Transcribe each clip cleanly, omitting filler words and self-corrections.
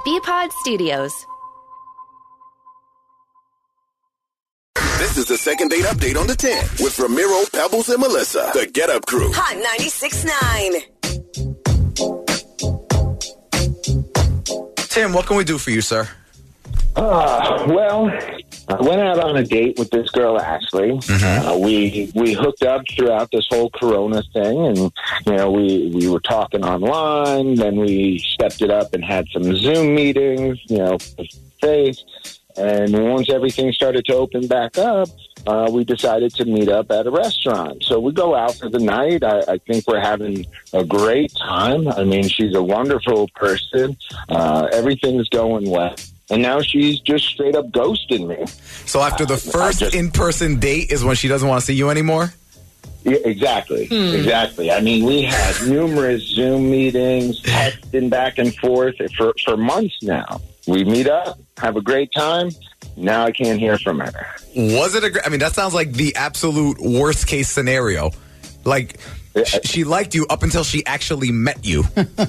BPod Studios. This is the second date update on the 10 with Ramiro, Pebbles, and Melissa. The Get Up Crew. Hot 96.9. Tim, what can we do for you, sir? Well, I went out on a date with this girl, Ashley. Mm-hmm. We hooked up throughout this whole Corona thing, and we were talking online. Then we stepped it up and had some Zoom meetings, face. And once everything started to open back up, we decided to meet up at a restaurant. So we go out for the night. I think we're having a great time. I mean, she's a wonderful person. Everything's going well. And now she's just straight up ghosting me. So after the first in-person date is when she doesn't want to see you anymore? Yeah, exactly. Exactly. I mean, we had numerous Zoom meetings, texting back and forth for months now. We meet up, have a great time. Now I can't hear from her. Was it I mean, that sounds like the absolute worst case scenario. Like, she liked you up until she actually met you.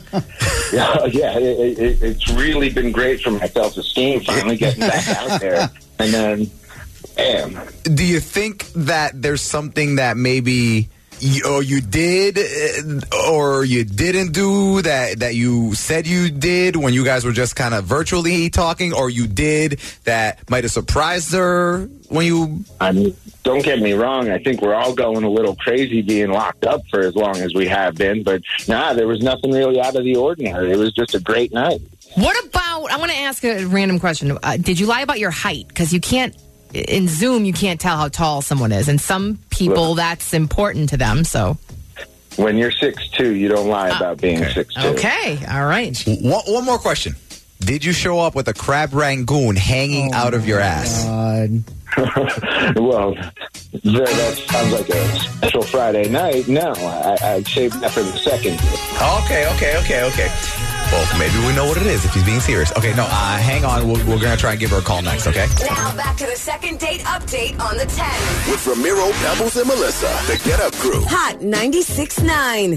It's really been great for my self-esteem finally getting back out there. And then, bam. Do you think that there's something that maybe you did or you didn't do that you said you did when you guys were just kind of virtually talking, or you did that might have surprised her when you... I mean, don't get me wrong. I think we're all going a little crazy being locked up for as long as we have been. But, there was nothing really out of the ordinary. It was just a great night. What about... I want to ask a random question. Did you lie about your height? Because you can't... In Zoom, you can't tell how tall someone is. And some people, that's important to them, so... When you're 6'2", you don't lie about being 6'2". Okay, all right. One more question. Did you show up with a crab rangoon hanging out of your ass? God. Well, that sounds like a special Friday night. No, I saved that for the second. Okay. Well, maybe we know what it is if he's being serious. Okay, no, hang on. We're going to try and give her a call next, okay? Now back to the second date update on the 10. With Ramiro, Pebbles, and Melissa. The Get Up Crew. Hot 96.9.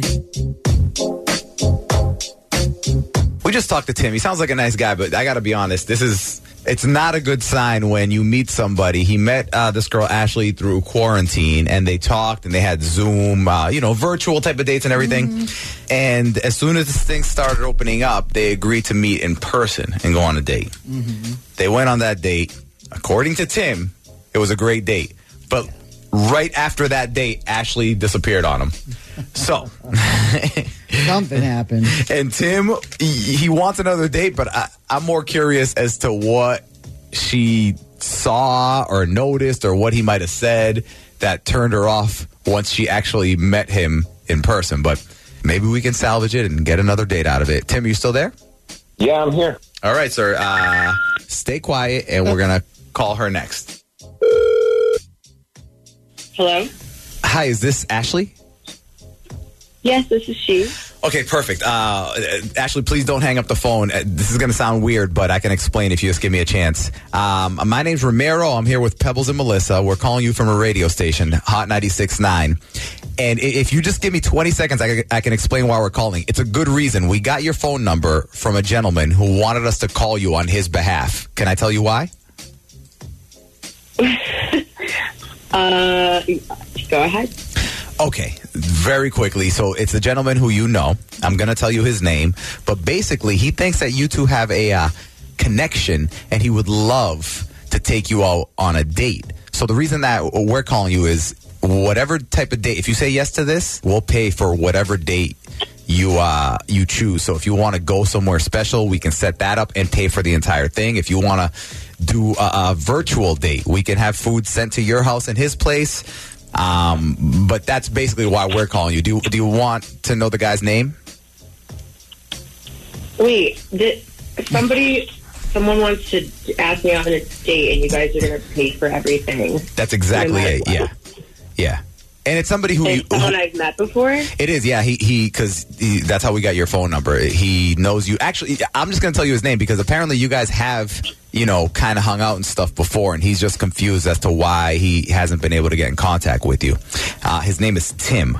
We just talked to Tim. He sounds like a nice guy, but I got to be honest. It's not a good sign when you meet somebody. He met this girl, Ashley, through quarantine, and they talked, and they had Zoom, virtual type of dates and everything. Mm-hmm. And as soon as this thing started opening up, they agreed to meet in person and go on a date. Mm-hmm. They went on that date. According to Tim, it was a great date. But right after that date, Ashley disappeared on him. So something happened. And Tim, he wants another date, but I'm more curious as to what she saw or noticed or what he might have said that turned her off once she actually met him in person. But maybe we can salvage it and get another date out of it. Tim, are you still there? Yeah, I'm here. All right, sir. Stay quiet, and we're going to call her next. Hello? Hi, is this Ashley? Yes, this is she. Okay, perfect. Ashley, please don't hang up the phone. This is going to sound weird, but I can explain if you just give me a chance. My name's Ramiro. I'm here with Pebbles and Melissa. We're calling you from a radio station, Hot 96.9. And if you just give me 20 seconds, I can explain why we're calling. It's a good reason. We got your phone number from a gentleman who wanted us to call you on his behalf. Can I tell you why? Go ahead. Okay, very quickly. So it's a gentleman who you know. I'm going to tell you his name. But basically, he thinks that you two have a connection, and he would love to take you out on a date. So the reason that we're calling you is whatever type of date. If you say yes to this, we'll pay for whatever date you choose. So if you want to go somewhere special, we can set that up and pay for the entire thing. If you want to do a virtual date, we can have food sent to your house and his place. But that's basically why we're calling you. Do you want to know the guy's name? Wait, someone wants to ask me on a date, and you guys are going to pay for everything. That's exactly it. Yeah. And it's somebody someone I've met before? It is, yeah. Because that's how we got your phone number. He knows you. Actually, I'm just going to tell you his name because apparently you guys have, kind of hung out and stuff before, and he's just confused as to why he hasn't been able to get in contact with you. His name is Tim.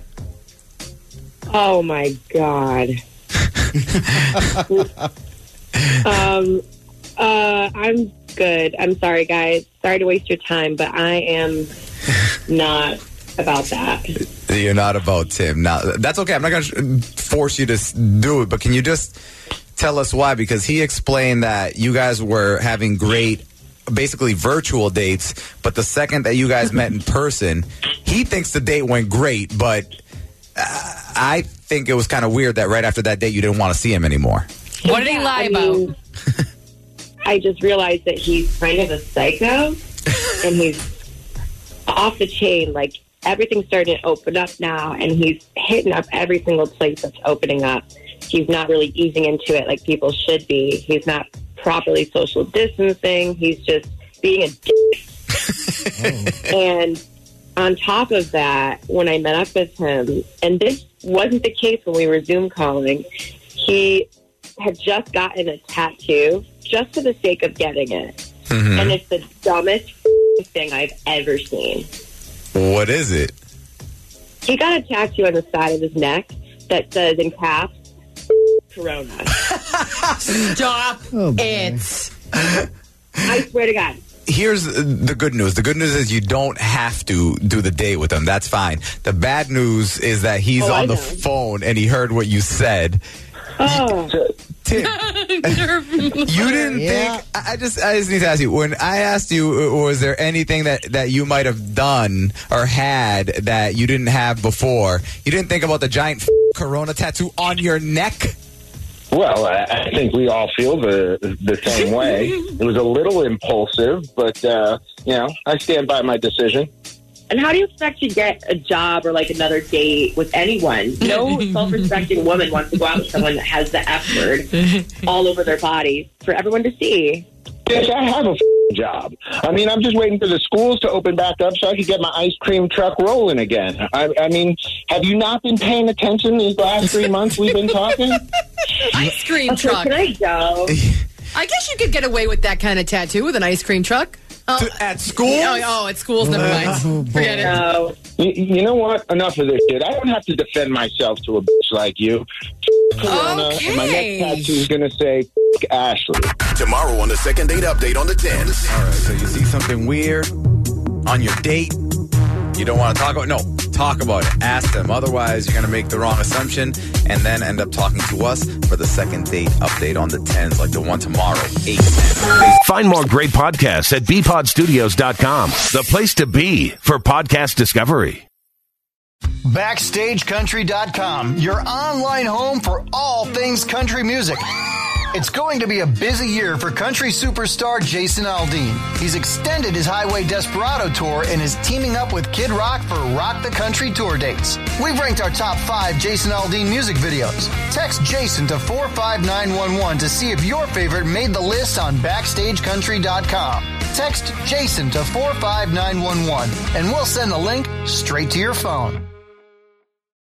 Oh, my God. I'm good. I'm sorry, guys. Sorry to waste your time, but I am not about that. You're not about Tim. Now, that's okay. I'm not going to force you to do it, but can you just tell us why? Because he explained that you guys were having great, basically virtual dates, but the second that you guys met in person, he thinks the date went great, but I think it was kind of weird that right after that date you didn't want to see him anymore. What did he lie about? I just realized that he's kind of a psycho, and he's off the chain. Like, everything's starting to open up now, and he's hitting up every single place that's opening up. He's not really easing into it like people should be. He's not properly social distancing. He's just being a dick. And on top of that, when I met up with him, and this wasn't the case when we were Zoom calling, he had just gotten a tattoo just for the sake of getting it. And it's the dumbest thing I've ever seen. What is it? He got a tattoo on the side of his neck that says in caps, Corona. Stop it. I swear to God. Here's the good news. The good news is you don't have to do the date with him. That's fine. The bad news is that he's on the phone and he heard what you said. Tim, you didn't think... I just need to ask you, when I asked you, was there anything that you might have done or had that you didn't have before? You didn't think about the giant Corona tattoo on your neck? Well, I think we all feel the same way. It was a little impulsive, but, I stand by my decision. And how do you expect to get a job or, like, another date with anyone? No self-respecting woman wants to go out with someone that has the F word all over their body for everyone to see. Yes, I have a job. I mean, I'm just waiting for the schools to open back up so I can get my ice cream truck rolling again. I mean, have you not been paying attention these last 3 months we've been talking? Ice cream truck. Can I go? I guess you could get away with that kind of tattoo with an ice cream truck. At school? At schools, never mind. Forget it. No. You know what? Enough of this shit. I don't have to defend myself to a bitch like you. Corona, and my next tattoo is going to say Ashley. Tomorrow on the second date update on the 10s. All right, so you see something weird on your date, you don't want to talk about it? No, talk about it. Ask them. Otherwise, you're going to make the wrong assumption and then end up talking to us for the second date update on the 10s, like the one tomorrow, 8:10. Find more great podcasts at bpodstudios.com, the place to be for podcast discovery. BackstageCountry.com, your online home for all things country music. It's going to be a busy year for country superstar Jason Aldean. He's extended his Highway Desperado tour and is teaming up with Kid Rock for Rock the Country tour dates. We've ranked our top 5 Jason Aldean music videos. Text Jason to 45911 to see if your favorite made the list on BackstageCountry.com. Text Jason to 45911 and we'll send the link straight to your phone.